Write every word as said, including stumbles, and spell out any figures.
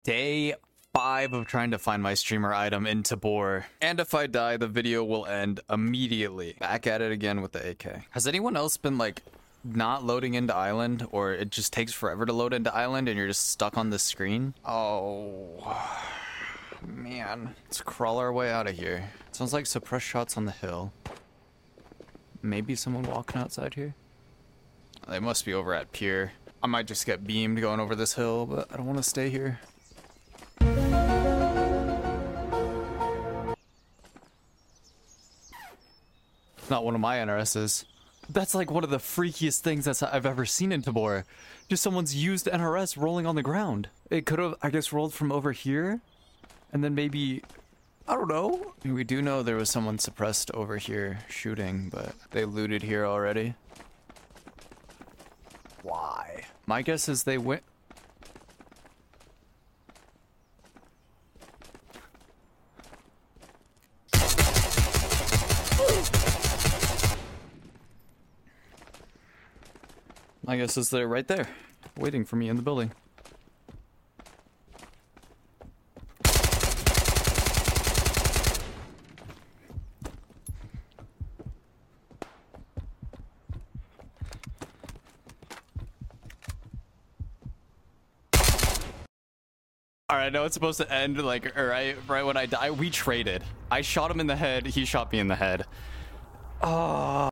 Day five of trying to find my streamer item in Tabor. And if I die, the video will end immediately. Back at it again with the A K. Has anyone else been like not loading into island, or it just takes forever to load into island and you're just stuck on the screen? Oh, man. Let's crawl our way out of here. Sounds like suppressed shots on the hill. Maybe someone walking outside here? They must be over at pier. I might just get beamed going over this hill, but I don't want to stay here. Not one of my N R Ss. That's like one of the freakiest things that I've ever seen in Tabor. Just someone's used N R S rolling on the ground. It could have, I guess, rolled from over here. And then maybe, I don't know. I mean, we do know there was someone suppressed over here shooting, but they looted here already. Why? My guess is they went... My guess is they're right there, waiting for me in the building. Alright, I know it's supposed to end like right, right when I die. We traded. I shot him in the head, he shot me in the head. Oh.